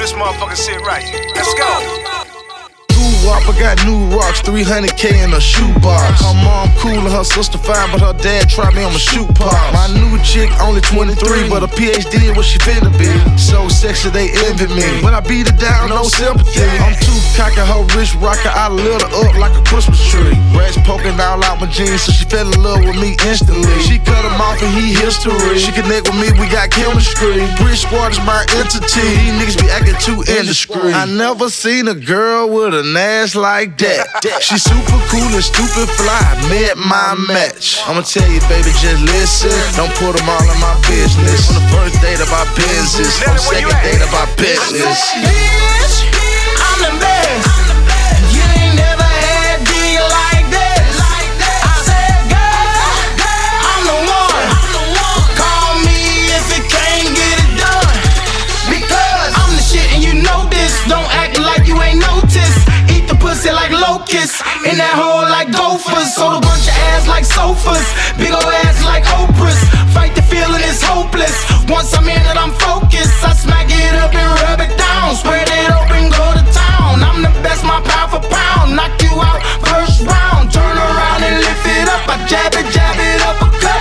this motherfucking shit right. Let's go. I got new rocks, 300K in a shoebox. Her mom cool and her sister fine, but her dad tried me on my shoe pop. My new chick only 23, but a PhD is what she finna be. So sexy they envy me. When I beat her down, no sympathy. I'm too cocky, her wrist rockin', I lit her up like a Christmas tree. Rats poking all out my jeans, so she fell in love with me instantly. She cut him off and he history. She connect with me, we got chemistry. Bridge Squad is my entity. These niggas be acting too indiscreet. I never seen a girl with an ass like that. She super cool and stupid fly. Met my match. I'ma tell you, baby, just listen. Don't put them all in my business. On the first date of our business. On the second date of our business. Bitch, I'm the best. You ain't never had D like this. I said, girl, I'm the one. Call me if you can't get it done. Because I'm the shit and you know this. Don't act like you ain't noticed. Pussy like locusts, in that hole like gophers. Sold a bunch of ass like sofas, big ol' ass like Oprah's. Fight the feeling, it's hopeless. Once I'm in it, I'm focused. I smack it up and rub it down. Spread it open, go to town. I'm the best, my pound for pound. Knock you out first round. Turn around and lift it up. I jab it up. A cut.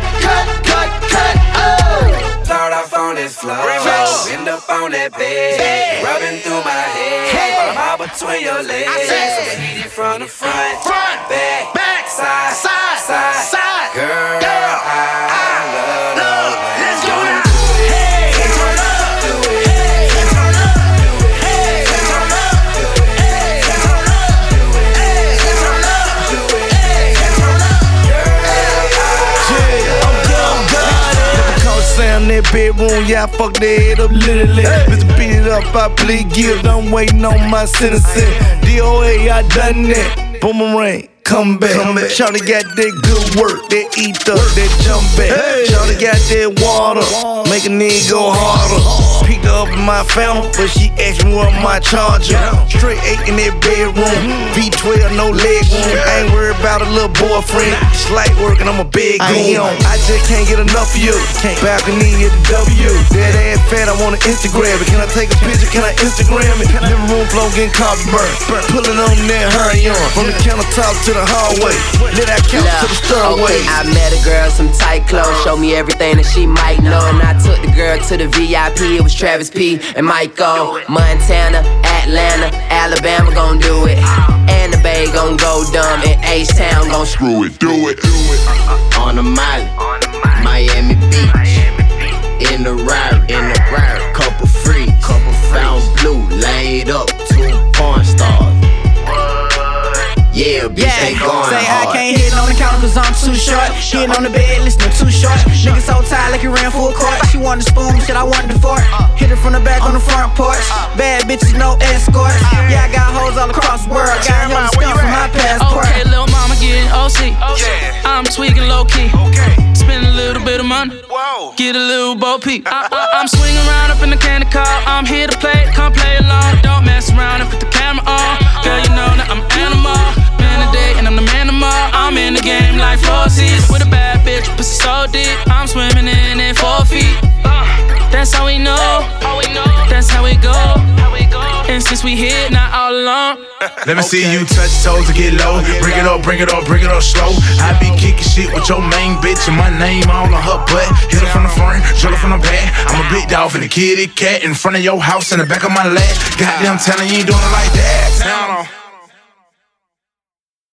Oh. Start off on this floor, end up on that bed, rubbing through my head, all between your legs. I'ma hit it from the front, back, side. Girl, I love those. Let's go now. In that bedroom, yeah, I fuck that head up literally. Mr. Beat it up, I plead guilty, I'm waiting on my sentencing. DOA, I done that. Boomerang, come back. Shawty got that good work, that eat up, that jump back. Shawty got that water, make a nigga go harder. Picked her up in my fountain, but she asked me what my charger. Straight 8 in that bedroom, V12, no leg room. I ain't worried about a little boyfriend. It's light work and I'm a big goon. I just can't get enough of you. Balcony at the W. That ass fat, I wanna Instagram it. Can I take a picture? Can I Instagram it? Living room floor getting coffee burn. Pulling on that hurry on. From the countertop to the hallway. Lit that couch to the stairway. Okay, I met a girl, some tight clothes. Showed me everything that she might know. And I took the girl to the VIP. It was Travis P. and Michael. Montana, Atlanta, Alabama gon' do it. And the Bay gon' go dumb. And H-Town gon' screw it. Do it. On the Miley, Miami Beach, in the Rari, couple free, found blue, laid up, 2 porn stars. Yeah, bitch, they going say hard. I can't hit on the counter cause I'm too short. Hitting on the bed, listening too short. Nigga so tired like he ran full court. She wanted the spoon, shit, I wanted the fork. Hit it from the back on the front porch. Bad bitches, no escort. Yeah, I got hoes all across the world. Got him stuff from my passport. Okay, little mama getting OC. I'm tweaking low key. Spend a little bit of money. Get a little Bo Peep. I'm swinging around up in the candy car. I'm here to play, come play along. Don't mess around and put the camera on. Girl, you know that I'm animal. Man of day and I'm the man tomorrow. I'm in the game like 4 seasons. With a bad bitch, pussy so deep. I'm swimming in it 4 feet. That's how we know. That's how we go. And since we hit, not all alone. Let me see you touch toes to get low. Bring it up slow. I be kicking shit with your main bitch and my name all on her butt. Hit her from the front, drill her from the back. I'm a big dog for the kitty cat in front of your house in the back of my lap. Goddamn, telling you ain't doing it like that.